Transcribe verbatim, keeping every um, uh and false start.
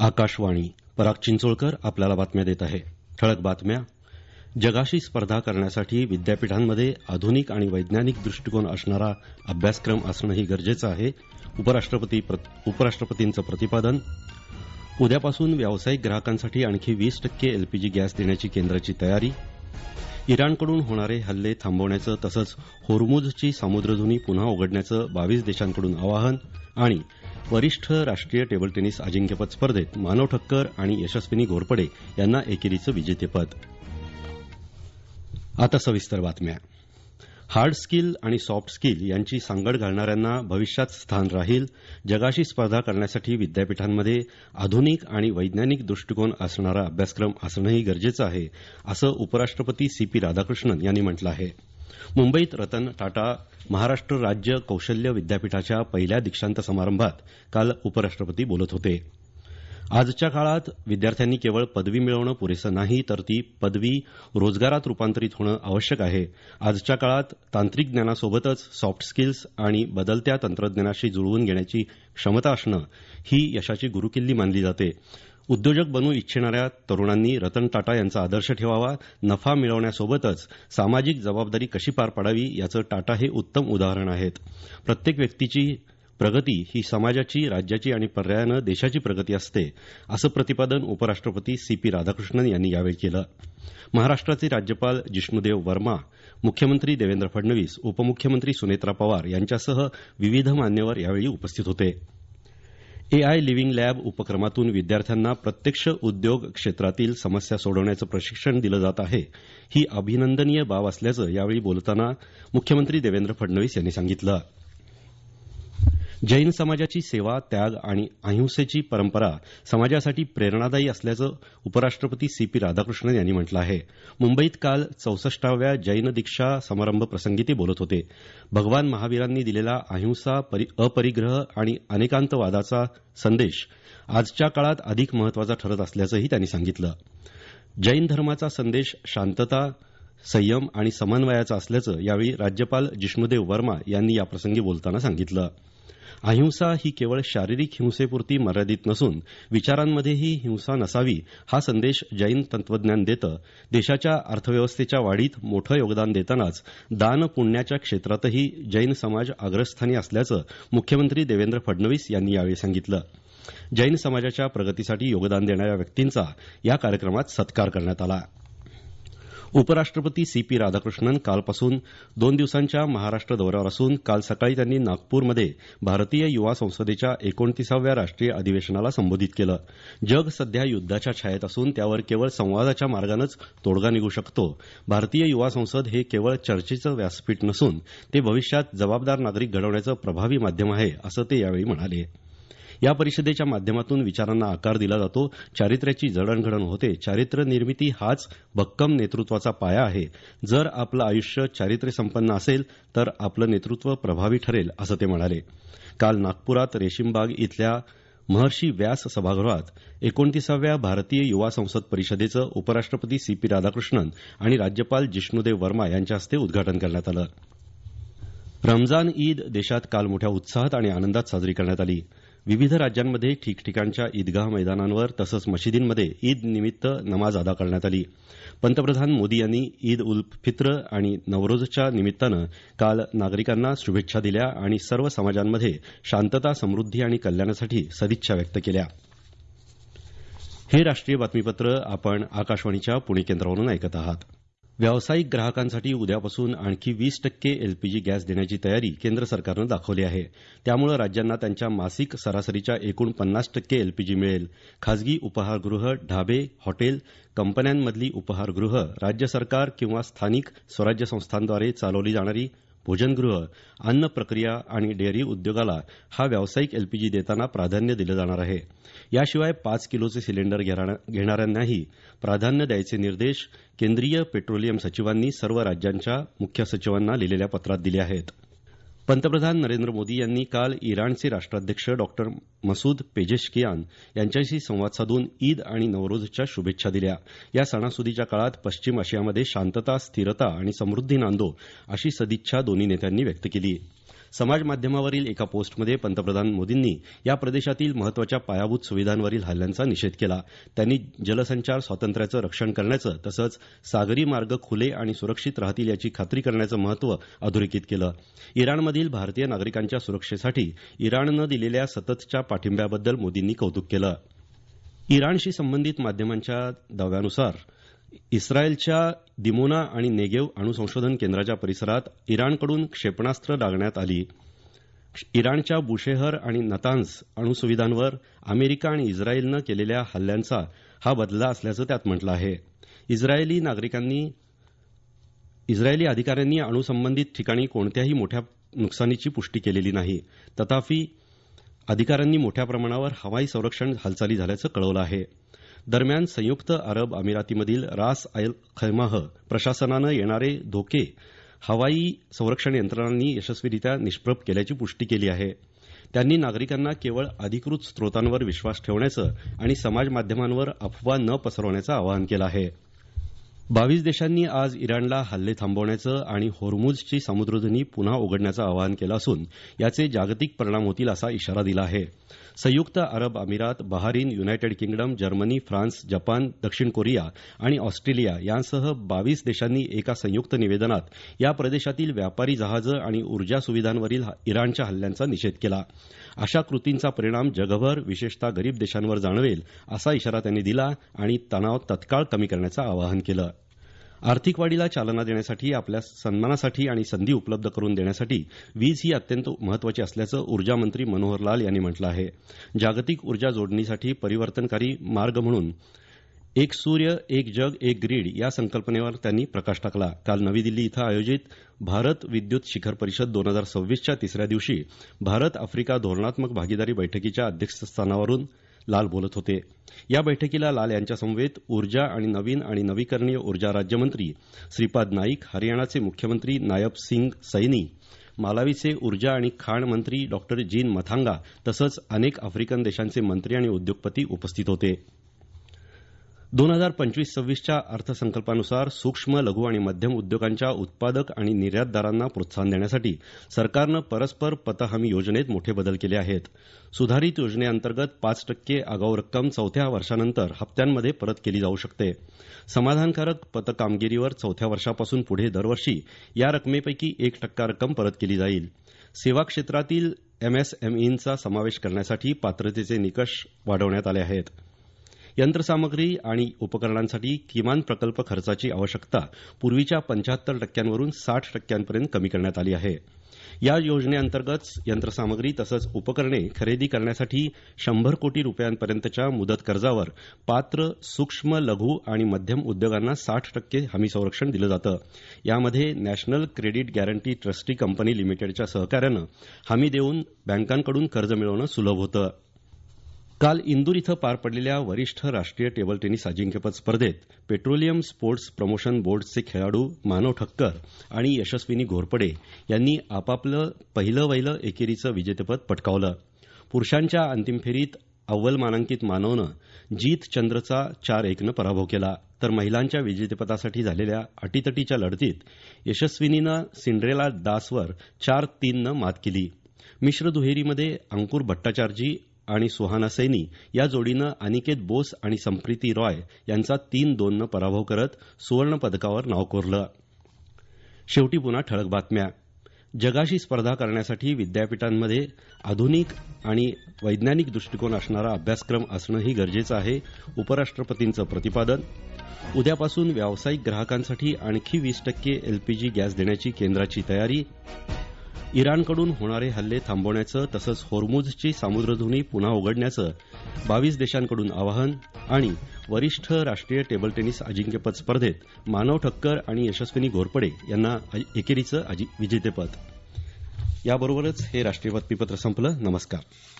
आकाशवाणी. पराग चिंचोळकर आपल्याला बातम्या देत आहे. ठळक बातम्या. जगाशी स्पर्धा करण्यासाठी विद्यापीठांमध्ये आधुनिक आणि वैज्ञानिक दृष्टिकोन असणारा अभ्यासक्रम असणंही गरजेचं आहे. उपराष्ट्रपती उपराष्ट्रपतींचं प्रतिपादन. उद्यापासून व्यावसायिक ग्राहकांसाठी आणखी वीस टक्के एलपीजी गॅस देण्याची केंद्राची तयारी. इराणकडून होणारे हल्ले थांबवण्याचं तसंच होर्मुझची सामुद्रधुनी पुन्हा उघडण्याचं बावीस देशांकडून आवाहन. आणि वरिष्ठ राष्ट्रीय टेबल टेनिस अजिंक्यपद स्पर्धेत मानव ठक्कर आणि यशस्विनी घोरपडे यांना एकेरीचं विजेतेपद. आता सविस्तर बातम्या. हार्ड स्किल आणि सॉफ्ट स्किल यांची सांगड घालणाऱ्यांना भविष्यात स्थान राहील. जगाशी स्पर्धा करण्यासाठी विद्यापीठांमध्ये आधुनिक आणि वैज्ञानिक दृष्टिकोन असणारा अभ्यासक्रम असणंही गरजेचं आहे, असं उपराष्ट्रपती सी पी राधाकृष्णन यांनी म्हटलं आहे. मुंबईत रतन टाटा महाराष्ट्र राज्य कौशल्य विद्यापीठाच्या पहिल्या दीक्षांत समारंभात काल उपराष्ट्रपती बोलत होते. आजच्या काळात विद्यार्थ्यांनी केवळ पदवी मिळवणं पुरेसं नाही, तर ती पदवी रोजगारात रूपांतरित होणं आवश्यक आहे. आजच्या काळात तांत्रिक ज्ञानासोबतच सॉफ्ट स्किल्स आणि बदलत्या तंत्रज्ञानाशी जुळवून घेण्याची क्षमता असणं ही यशाची गुरुकिल्ली मानली जाते. उद्योजक बनू इच्छिणाऱ्या तरुणांनी रतन टाटा यांचा आदर्श ठेवावा. नफा मिळवण्यासोबतच सामाजिक जबाबदारी कशी पार पाडावी याचं टाटा हे उत्तम उदाहरण आहेत. प्रत्येक व्यक्तीची प्रगती ही समाजाची, राज्याची आणि पर्यायानं देशाची प्रगती असते, असं प्रतिपादन उपराष्ट्रपती सी पी राधाकृष्णन यांनी यावेळी केलं. महाराष्ट्राचे राज्यपाल जिष्णुदेव वर्मा, मुख्यमंत्री देवेंद्र फडणवीस, उपमुख्यमंत्री सुनेत्रा पवार यांच्यासह विविध मान्यवर यावेळी उपस्थित होते. एआय लिव्हिंग लॅब उपक्रमातून विद्यार्थ्यांना प्रत्यक्ष उद्योग क्षेत्रातील समस्या सोडवण्याचं प्रशिक्षण दिलं जात आहे. ही अभिनंदनीय बाब असल्याचं यावेळी बोलताना मुख्यमंत्री देवेंद्र फडणवीस यांनी सांगितलं. जैन समाजाची सेवा, त्याग आणि अहिंसेची परंपरा समाजासाठी प्रेरणादायी असल्याचं उपराष्ट्रपती सी पी राधाकृष्णन यांनी म्हटलं आहे. मुंबईत काल चौसष्टाव्या जैन दीक्षा समारंभ प्रसंगी ते बोलत होते. भगवान महावीरांनी दिलेला अहिंसा, अपरिग्रह आणि अनेकांतवादाचा संदेश आजच्या काळात अधिक महत्वाचा ठरत असल्याचंही त्यांनी सांगितलं. जैन धर्माचा संदेश शांतता, संयम आणि समन्वयाचा असल्याचं यावेळी राज्यपाल जिष्णुदेव वर्मा यांनी याप्रसंगी बोलताना सांगितलं. अहिंसा ही केवळ शारीरिक हिंसेपुरती मर्यादित नसून विचारांमध्येही हिंसा नसावी हा संदेश जैन तत्वज्ञान देतं. देशाच्या अर्थव्यवस्थेच्या वाढीत मोठं योगदान देतानाच दान पुण्याच्या क्षेत्रातही जैन समाज अग्रस्थानी असल्याचं मुख्यमंत्री देवेंद्र फडणवीस यांनी यावेळी सांगितलं. जैन समाजाच्या प्रगतीसाठी योगदान देणाऱ्या व्यक्तींचा या कार्यक्रमात सत्कार करण्यात आला. उपराष्ट्रपती सी पी राधाकृष्णन कालपासून दोन दिवसांच्या महाराष्ट्र दौऱ्यावर असून काल सकाळी त्यांनी नागपूरमध्ये भारतीय युवा संसदेच्या एकोणतीसाव्या राष्ट्रीय अधिवेशनाला संबोधित केलं. जग सध्या युद्धाच्या छायेत असून त्यावर केवळ संवादाच्या मार्गानंच तोडगा निघू शकतो. भारतीय युवा संसद हे केवळ चर्चेचं व्यासपीठ नसून ते भविष्यात जबाबदार नागरिक घडवण्याचं प्रभावी माध्यम आहे, असं ते यावेळी म्हणाले. या परिषदेच्या माध्यमातून विचारांना आकार दिला जातो, चारित्र्याची जडणघडण होते. चारित्र्य निर्मिती हाच भक्कम नेतृत्वाचा पाया आहे. जर आपलं आयुष्य चारित्र्यसंपन्न असेल तर आपलं नेतृत्व प्रभावी ठरेल, असं ते म्हणाले. काल नागपुरात रेशीमबाग इथल्या महर्षी व्यास सभागृहात एकोणतीसाव्या भारतीय युवा संसद परिषदेचं उपराष्ट्रपती सी पी राधाकृष्णन आणि राज्यपाल जिष्णुदेव वर्मा यांच्या हस्ते उद्घाटन करण्यात आलं. रमजान ईद देशात काल मोठ्या उत्साहात आणि आनंदात साजरी करण्यात आली. विविध राज्यांमध्ये ठिकठिकाणच्या ईदगाह मैदानांवर तसंच मशिदींमध्ये ईद निमित्त नमाज अदा करण्यात आली. पंतप्रधान मोदी यांनी ईद उल फित्र आणि नवरोजच्या निमित्तानं काल नागरिकांना शुभेच्छा दिल्या आणि सर्व समाजांमध्ये शांतता, समृद्धी आणि कल्याणासाठी सदिच्छा व्यक्त केल्या. हे राष्ट्रीय बातमीपत्र आपण आकाशवाणीच्या पुणे केंद्रावरून ऐकत आहात. व्यावसायिक ग्राहकांसाठी उद्यापासून आणखी वीस टक्के एलपीजी गॅस देण्याची तयारी केंद्र सरकारनं दाखवली आहे. त्यामुळे राज्यांना त्यांच्या मासिक सरासरीच्या एकूण पन्नास टक्के एलपीजी मिळेल. खासगी उपाहारगृह, ढाबे, हॉटेल, कंपन्यांमधली उपाहारगृह, राज्य सरकार किंवा स्थानिक स्वराज्य संस्थांद्वारे चालवली जाणारी भोजनगृह, अन्न प्रक्रिया आणि डेअरी उद्योगाला हा व्यावसायिक एलपीजी देताना प्राधान्य दिलं जाणार आहे. याशिवाय पाच किलोचे सिलेंडर घेणाऱ्यांनाही प्राधान्य द्यायचे निर्देश केंद्रीय पेट्रोलियम सचिवांनी सर्व राज्यांच्या मुख्य सचिवांना लिहिलेल्या पत्रात दिले आहेत. पंतप्रधान नरेंद्र मोदी यांनी काल इराणचे राष्ट्राध्यक्ष डॉक्टर मसूद पेजेशकियान यांच्याशी संवाद साधून ईद आणि नवरोजच्या शुभेच्छा दिल्या. या सणासुदीच्या काळात पश्चिम आशियामध्ये शांतता, स्थिरता आणि समृद्धी नांदो अशी सदिच्छा दोन्ही नेत्यांनी व्यक्त केली. समाज माध्यमावरील एका पोस्टमध्ये पंतप्रधान मोदींनी या प्रदेशातील महत्वाच्या पायाभूत सुविधांवरील हल्ल्यांचा निषेध केला. त्यांनी जलसंचार स्वातंत्र्याचं रक्षण करण्याचं तसंच सागरी मार्ग खुले आणि सुरक्षित राहतील याची खात्री करण्याचं महत्व अधोरेखित केलं. इराणमधील भारतीय नागरिकांच्या सुरक्षेसाठी इराणनं दिलेल्या सततच्या पाठिंब्याबद्दल मोदींनी कौतुक केलं. इराणशी संबंधित माध्यमांच्या दाव्यानुसार इस्रायलच्या दिमोना आणि नेगेव अणुसंशोधन केंद्राच्या परिसरात इराणकडून क्षेपणास्त्र डागण्यात आली. इराणच्या बुशेहर आणि नतान्झ अणुसुविधांवर अमेरिका आणि इस्रायलनं केलेल्या हल्ल्यांचा हा बदला असल्याचं त्यात म्हटलं आहे. इस्रायली नागरिकांनी इस्रायली अधिकाऱ्यांनी अणुसंबंधित ठिकाणी कोणत्याही मोठ्या नुकसानीची पुष्टी केलेली नाही. तथापि अधिकाऱ्यांनी मोठ्या प्रमाणावर हवाई संरक्षण हालचाली झाल्याचं कळवलं आहे. दरम्यान संयुक्त अरब अमिरातीमधील रास अल खैमाह प्रशासनानं येणारे धोके हवाई संरक्षण यंत्रणांनी यशस्वीरित्या निष्प्रभ केल्याची पुष्टी केली आहे. त्यांनी नागरिकांना केवळ अधिकृत स्रोतांवर विश्वास ठेवण्याचं आणि समाज माध्यमांवर अफवा न पसरवण्याचं आवाहन केलं आहे. बावीस देशांनी आज इराणला हल्ले थांबवण्याचं आणि होर्मुझची समुद्रधुनी पुन्हा उघडण्याचं आवाहन केलं असून याचे जागतिक परिणाम होतील असा इशारा दिला आहे. संयुक्त अरब अमिरात, Bahrain, United Kingdom, Germany, France, Japan, दक्षिण कोरिया आणि ऑस्ट्रेलिया यांसह बावीस देशांनी एका संयुक्त निवेदनात या प्रदेशातील व्यापारी जहाजं आणि ऊर्जा सुविधांवरील इराणच्या हल्ल्यांचा निषेध केला. अशा कृतींचा परिणाम जगभर विशेषतः गरीब देशांवर जाणवेल असा इशारा त्यांनी दिला आणि तणाव तत्काळ कमी करण्याचं आवाहन केलं. आर्थिक वाढीला चालना देण्यासाठी, आपल्या सन्मानासाठी आणि संधी उपलब्ध करून देण्यासाठी वीज ही अत्यंत महत्वाची असल्याचं ऊर्जा मंत्री मनोहर लाल यांनी म्हटलं आहे. जागतिक ऊर्जा जोडणीसाठी परिवर्तनकारी मार्ग म्हणून एक सूर्य एक जग एक ग्रीड या संकल्पनेवर त्यांनी प्रकाश टाकला. काल नवी दिल्ली इथं आयोजित भारत विद्युत शिखर परिषद दोन हजार सव्वीसच्या तिसऱ्या दिवशी भारत आफ्रिका धोरणात्मक भागीदारी बैठकीच्या अध्यक्षस्थानावरून लाल बोलत होते. या बैठकीला लाल यांच्यासमवेत ऊर्जा आणि नवीन आणि नवीकरणीय ऊर्जा राज्यमंत्री श्रीपाद नाईक, हरियाणाचे मुख्यमंत्री नायब सिंग सैनी, मालावीचे ऊर्जा आणि खाण मंत्री डॉ जीन मथांगा तसंच अनेक आफ्रिकन देशांचे मंत्री आणि उद्योगपती उपस्थित होते. दोन हजार पंचवीस सव्वीसच्या अर्थसंकल्पानुसार सूक्ष्म, लघु आणि मध्यम उद्योगांच्या उत्पादक आणि निर्यातदारांना प्रोत्साहन देण्यासाठी सरकारनं परस्पर पत हमी योजनेत मोठे बदल केले आहेत. सुधारित योजनेअंतर्गत पाच टक्के आगाऊ रक्कम चौथ्या वर्षानंतर हप्त्यांमध्ये परत केली जाऊ शकते. समाधानकारक पत कामगिरीवर चौथ्या वर्षापासून पुढे दरवर्षी या रकमेपैकी एक टक्का रक्कम परत केली जाईल. सेवा क्षेत्रातील एमएसएमईंचा समावेश करण्यासाठी पात्रतेचे निकष वाढवण्यात आले आहेत. यंत्रसामग्री आणि उपकरणांसाठी किमान प्रकल्प खर्चाची आवश्यकता पूर्वीच्या पंच्याहत्तर टक्क्यांवरून साठ टक्क्यांपर्यंत कमी करण्यात आली आहे. या योजनेअंतर्गत यंत्रसामग्री तसंच उपकरणे खरेदी करण्यासाठी शंभर कोटी रुपयांपर्यंतच्या मुदत कर्जावर पात्र सूक्ष्म, लघु आणि मध्यम उद्योगांना साठ टक्के हमी संरक्षण दिलं जातं. यामध्ये national credit guarantee trustee company लिमिटेडच्या सहकार्यानं हमी देऊन बँकांकडून कर्ज मिळवणं सुलभ होतं. काल इंदूर इथं पार पडलेल्या वरिष्ठ राष्ट्रीय टेबल टेनिस अजिंक्यपद स्पर्धेत पेट्रोलियम स्पोर्ट्स प्रमोशन बोर्डचे खेळाडू मानव ठक्कर आणि यशस्विनी घोरपडे यांनी आपापलं पहिलं वहिलं एकेरीचं विजेतेपद पटकावलं. पुरुषांच्या अंतिम फेरीत अव्वल मानांकित मानवनं जीत चंद्रचा चार एकनं पराभव केला, तर महिलांच्या विजेतेपदासाठी झालेल्या अटीतटीच्या लढतीत यशस्विनीनं सिंड्रेला दासवर चार तीननं मात केली. मिश्र दुहेरीमध्ये अंकुर भट्टाचार्जी आणि सुहाना सैनी या जोडीनं अनिकेत बोस आणि संप्रीती रॉय यांचा तीन दोननं पराभव करत सुवर्ण पदकावर नाव कोरलं. शेवटी पुन्हा ठळक बातम्या. जगाशी स्पर्धा करण्यासाठी विद्यापीठांमध्ये आधुनिक आणि वैज्ञानिक दृष्टिकोन असणारा अभ्यासक्रम असणंही गरजेचं आहे, उपराष्ट्रपतींचं प्रतिपादन. उद्यापासून व्यावसायिक ग्राहकांसाठी आणखी वीस टक्के एलपीजी गॅस देण्याची केंद्राची तयारी. इराणकडून होणारे हल्ले थांबवण्याचं तसंच होर्मुझची समुद्रधुनी पुन्हा उघडण्याचं बावीस देशांकडून आवाहन. आणि वरिष्ठ राष्ट्रीय टेबल टेनिस अजिंक्यपद स्पर्धेत मानव ठक्कर आणि यशस्विनी घोरपडे यांना एकेरीचं विजेतेपद. याबरोबरच हे राष्ट्रीय बातमीपत्र संपलं. नमस्कार.